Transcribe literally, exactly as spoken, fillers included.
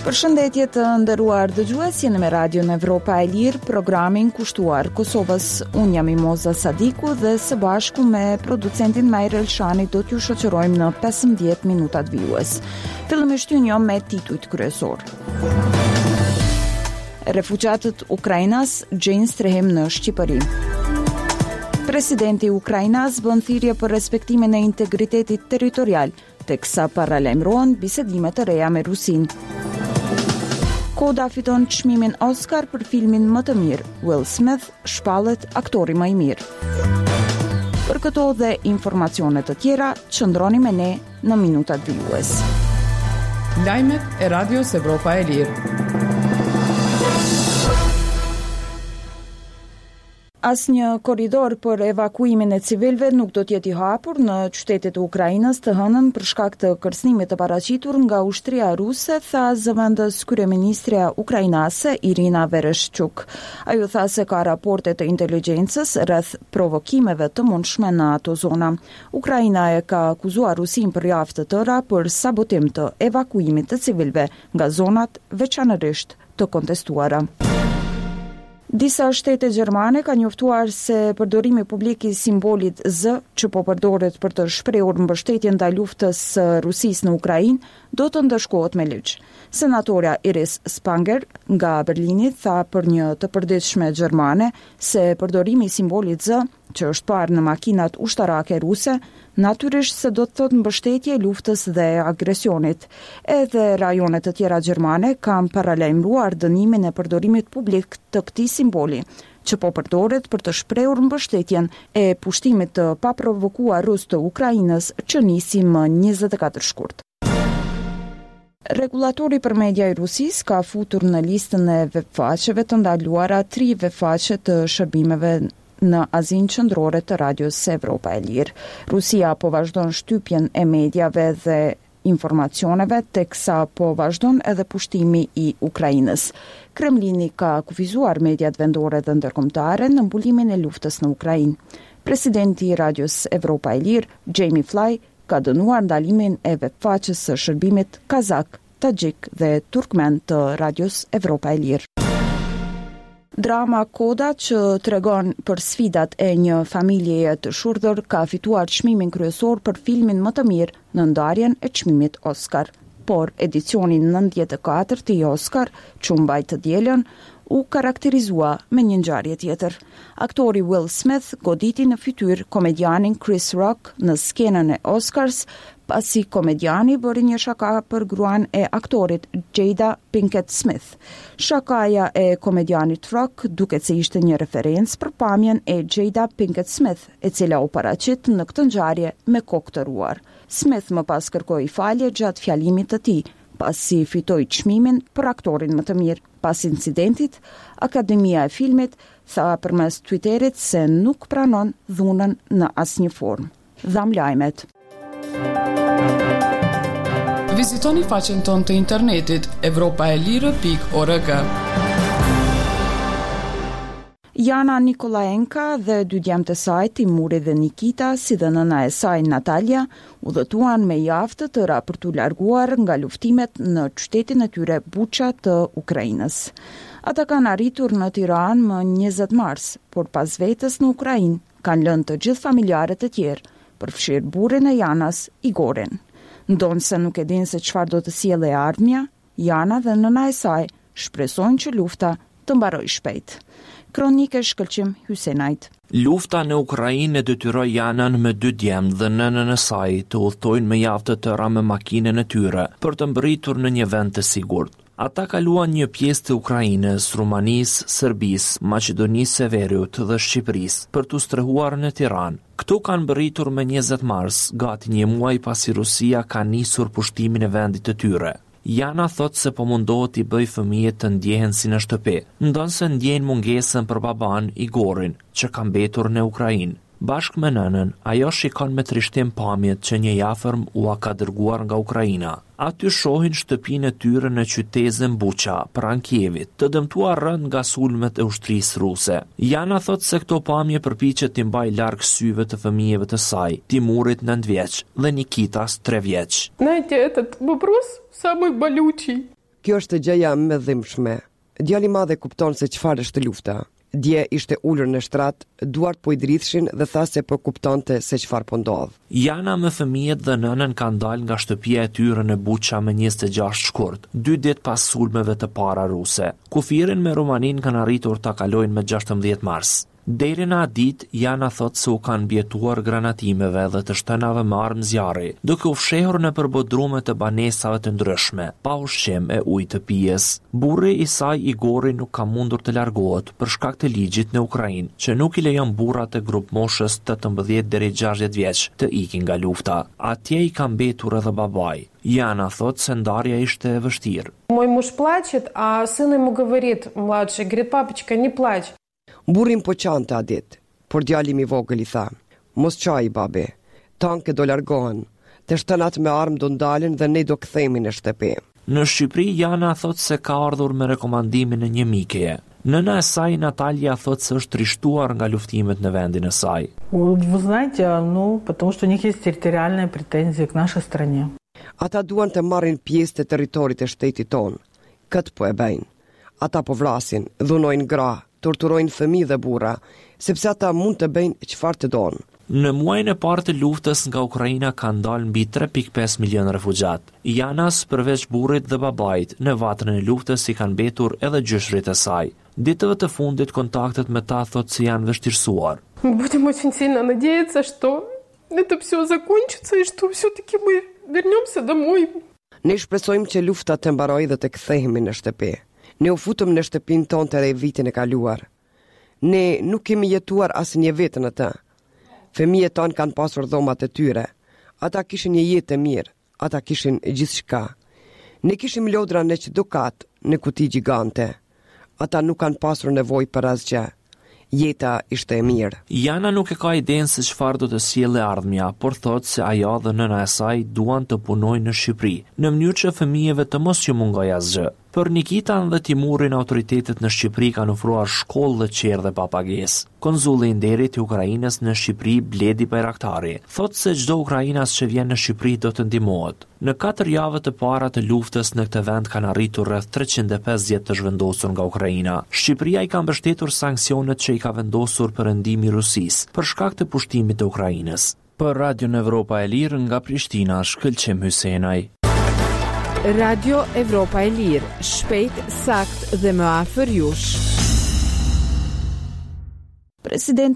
Përshëndetje të nderuar dëgjues, jeni me Radion Evropa e Lirë, programin kushtuar Kosovës. Unë jam Imoza Sadiku dhe së bashku me producentin Majrë Elshani do t'ju shoqërojmë në pesëmbëdhjetë minutat vijues. Fillimisht ju njohim me titujt kryesor. Refugjatët Ukrainas gjejnë strehim në Shqipëri. Presidenti i Ukrainas bën thirrje për respektimin e integritetit territorial, teksa paralajmërohen bisedime të reja me Rusinë. Koda fiton çmimin Oscar për filmin më të mirë. Will Smith shpallet aktori më i mirë. Për këto dhe informacione të tjera, qëndroni me ne në minutat vijues. Lajmet e Radios Evropa e Lirë. Asnjë korridor për evakuimin e civilëve nuk do të jetë i hapur në qytetet e Ukrainës të hënën për shkak të kërcënimit të paraqitur nga ushtria ruse, tha zëvendës kryeministrja ukrainase Irina Vereshchuk. Ajo tha se ka raporte të inteligjencës rreth provokimeve të mundshme në ato zona. Ukraina e ka akuzuar Rusinë për javë të tëra për sabotim të evakuimit të civilëve nga zonat veçanërisht të kontestuara. Disa shtete gjermane ka njoftuar se përdorimi publik i simbolit Z, që po përdoret për të shprehur mbështetjen ndaj luftës së Rusisë në Ukrainë, do të ndëshkohet me ligj. Senatorja Iris Spanger nga Berlini tha për një të përditshme gjermane se përdorimi i simbolit Z, që është parë në makinat ushtarake ruse, natyrisht se do të thotë mbështetje luftës dhe agresionit. Edhe rajonet të tjera gjermane kanë paralajmëruar dënimin e përdorimit publik të këtij simboli, që po përdoret për të shprehur mbështetjen e pushtimit të paprovokuar rus të Ukrainës që nisi më njëzet e katër shkurt. Regulatori për media i Rusisë ka futur në listën e webfaqeve të ndaluara tri webfaqe të shërbimeve në Azinë qendrore të Radios Evropa e Lirë. Rusia po vazhdon shtypjen e mediave dhe informacioneve, teksa po vazhdon edhe pushtimi i Ukrainës. Kremlini ka kufizuar mediat vendore dhe ndërkombëtare në mbulimin e luftës në Ukrainë. Presidenti i Radios Evropa e Lirë, Jamie Fly, ka dënuar ndalimin e webfaqes së shërbimit kazak, tagjik dhe turkmen të Radios Evropa e Lirë. Drama Koda, që tregon për sfidat e një familjeje të shurdhër, ka fituar çmimin kryesor për filmin më të mirë në ndarjen e çmimit Oscar. Por edicioni nëntëdhjetë e katërt i Oscar, që mbajt të dielën, u karakterizua me një ngjarje tjetër. Aktori Will Smith goditi në fytyrë komedianin Chris Rock në skenën e Oscars, pasi komediani bëri një shaka për gruan e aktorit Jada Pinkett Smith. Shakaja e komedianit Rock duket se ishte një referencë për pamjen e Jada Pinkett Smith, e cila u paraqit në këtë ngjarje me kokë të ruar. Smith më pas kërkoi falje gjatë fjalimit të tij, pasi fitoi çmimin për aktorin më të mirë. Pas incidentit, Akademia e Filmit tha përmes Twitterit se nuk pranon dhunën në asnjë formë. Dham lajmet. Vizitoni faqen tonë të internetit evropaelire pikë org. Jana Nikolaenka dhe dy djemtë e saj, Timuri dhe Nikita, si dhe nëna e saj Natalia, udhëtuan me javë të tëra për t'u larguar nga luftimet në qytetin e tyre Buqa të Ukrainës. Ata kanë arritur në Tiranë më njëzet mars, por pas vetës në Ukrainë kanë lënë të gjithë familjarët e tjerë, përfshirë burrin e Janas, Igorin. Ndonë se nuk e dinë se çfarë do të sjellë e ardhmja, Jana dhe nëna e saj shpresojnë që lufta të mbarojë shpejt. Kronike shkëlqim Hysenajt. Lufta në Ukrainë e detyroi Janën me dy djemt dhe nënën e saj të udhtojnë me javë të tëra me makinën e tyre për të mbërritur në një vend të sigurt. Ata kaluan një pjesë të Ukrainës, Rumanisë, Serbisë, Maqedonisë së Veriut dhe Shqipërisë për t'u strehuar në Tiranë. Këto kanë mbërritur më njëzet mars, gati një muaj pasi Rusia ka nisur pushtimin e vendit të tyre. Jana thot se po mundohet i bëj fëmijët të ndjehen si në shtëpi, ndonse ndjejnë mungesën për baban Igorin, që ka mbetur në Ukrainë. Bashkë me nënën, ajo shikon me trishtim pamjet që një jafërm ua ka dërguar nga Ukraina. Aty shohin shtëpinë e tyre në qytetin Buqa, pranë Kievit, të dëmtuar rënd nga sulmet e ushtrisë ruse. Jana thot se këto pamje përpiqet t'i mbajë larg syve të fëmijëve të saj, Timurit nëntë vjeç dhe Nikitas tre vjeç. Знаете, этот вопрос самый болючий. Kjo është gjëja më dhimbshme. Djali i madh e kupton se çfarë është lufta. Dje ishte ulur në shtrat, duart po i dridhshin dhe tha se po kuptonte se çfarë po ndodh. Jana me fëmijët dhe nënën kanë dalë nga shtëpia e tyre në Buqa me njëzet e gjashtë shkurt, dy ditë pas sulmeve të para ruse. Kufirin me Rumaninë kanë arritur ta kalojnë me gjashtëmbëdhjetë mars. Deri në atë ditë, Jana thot se u kanë mbjetuar granatimeve dhe të shtënave me armë zjarri, duke u fshehur në përbodrume të banesave të ndryshme, pa ushqim e ujë të pijes. Burri i saj Igori nuk ka mundur të largohet për shkak të ligjit në Ukrainë, që nuk i lejon burrat e grup moshës tetëmbëdhjetë deri gjashtëdhjetë vjeç të ikin nga lufta. Atje i ka mbetur edhe babai. Jana thot se ndarja ishte e vështirë. Мой муж плачет, а сын ему говорит, младший, говорит, папочка, не плачь. Burrin po qante a ditë, por djali i vogël i tha, mos qaj, babi, tanke do largohen, të shtënat me armë do ndalen dhe ne do kthehemi në shtëpi. Në Shqipëri, Jana thot se ka ardhur me rekomandimin e një mikeje. Nëna e saj, Natalia, thot se është trishtuar nga luftimet në vendin e saj. Вы знаете, ну, потому что у них есть территориальные претензии к нашей стране. Ata duan të marrin pjesë të territorit të shtetit ton. Këtë po e bëjnë. Ata po vrasin, dhunojnë gra, torturojnë fëmijë dhe burra, sepse ata mund të bëjnë çfarë të donë. Në muajin e parë të luftës nga Ukraina kanë dalë mbi tre pikë pesë milion refugjat. Janas, përveç burrit dhe babait, në vatrën e luftës i kanë mbetur edhe gjyshrit e saj. Ditëve të fundit kontaktet me ta thot se janë vështirësuar. Будем очень сильно надеяться, что это все закончится и что все-таки мы вернемся домой. Ne shpresojmë që lufta të mbarojë dhe të kthehemi në shtëpi. Ne u futëm në shtëpinë tonë të vitin e kaluar. Ne nuk kemi jetuar asnjë vit në të. Fëmijët tonë kanë pasur dhomat e tyre. Ata kishin një jetë të mirë, ata kishin gjithçka. Ne kishim lodra në çdo kat, në kuti gjigante. Ata nuk kanë pasur nevojë për asgjë. Jeta ishte e mirë. Jana nuk e ka idenë se çfarë do të sjellë ardhmja, por thotë se ajo dhe nëna e saj duan të punojnë në Shqipëri, në mënyrë që fëmijëve të mos ju mungojë asgjë. Për Nikitan dhe Timurin, autoritetet në Shqipëri kanë ofruar shkollë dhe qerë dhe pa pagesë. Konzulli i nderit i Ukrainës në Shqipëri, Bledi Bajraktari, thotë se çdo ukrainas që vjen në Shqipëri do të ndihmohet. Në katër javë të para të luftës në këtë vend kanë arritur rreth treqind e pesëdhjetë të zhvendosur nga Ukraina. Shqipëria i ka mbështetur sanksionet që i ka vendosur perëndimi i Rusisë për shkak të pushtimit të Ukrainës. Për Radio Evropa e Lirë nga Prishtina, Shkëlqim Hysenaj. Radio Evropa e Lirë, shpejt, sakt dhe më afër jush. President